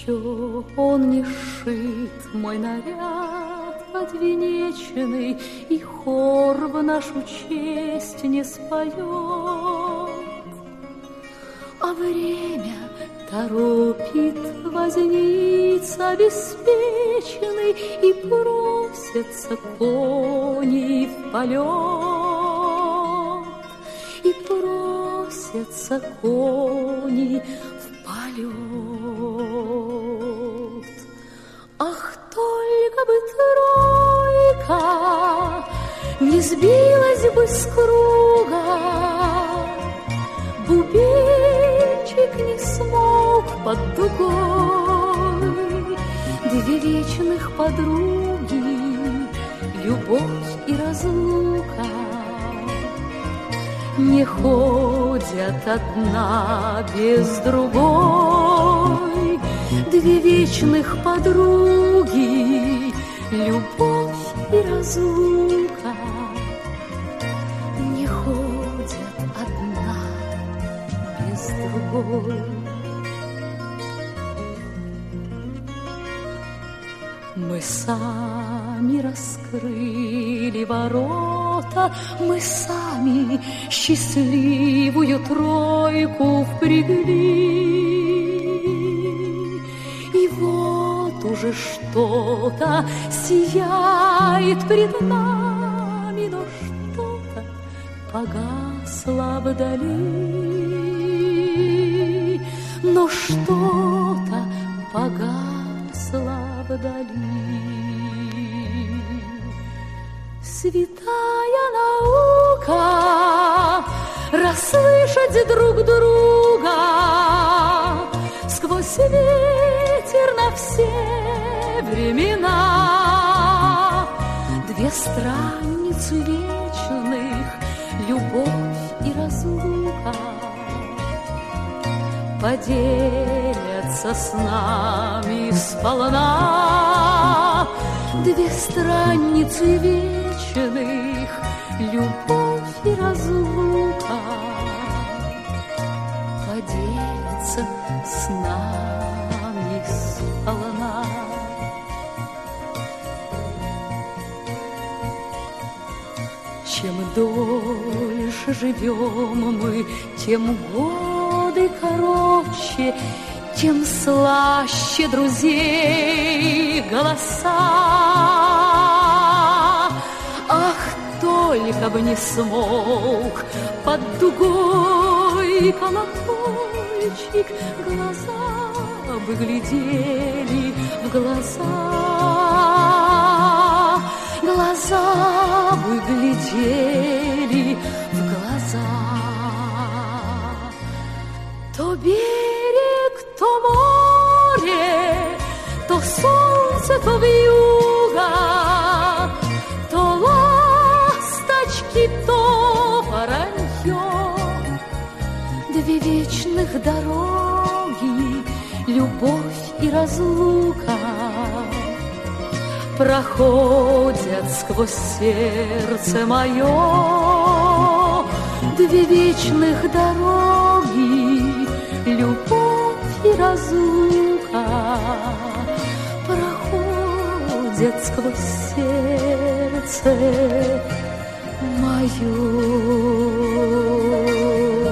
Еще он не сшит, мой наряд подвенеченный, и хор в нашу честь не споет. А время торопит возница обеспеченный, и просятся кони в полет, и просятся кони в полет. Ах, только бы тройка не сбилась бы с круга, бубенчик не смолк под дугой. Две вечных подруги, любовь и разлука, не ходят одна без другой. Две вечных подруги, любовь и разлука, не ходят одна без другой. Мы сами раскрыли ворота, мы сами счастливую тройку впрягли. И вот уже что-то сияет пред нами, но что-то погасло вдали, но что-то погасло вдали. Святая наука расслышать друг друга сквозь ветер на все времена. Две страницы вечных, любовь и разлука, поделятся с нами сполна. Две страницы вечных, любовь и разлука, поделятся с нами сполна. Чем дольше живем мы, тем годы короче, тем слаще друзей голоса. Ах, только бы не смолк под дугой колокольчик, глаза бы глядели в глаза, глаза бы глядели в глаза. То берег, то море, то солнце, то вьюга, то ласточки, то воронье. Две вечных дороги, любовь и разлука, проходят сквозь сердце мое. Две вечных дороги, любовь и разлука, проходят сквозь сердце мое.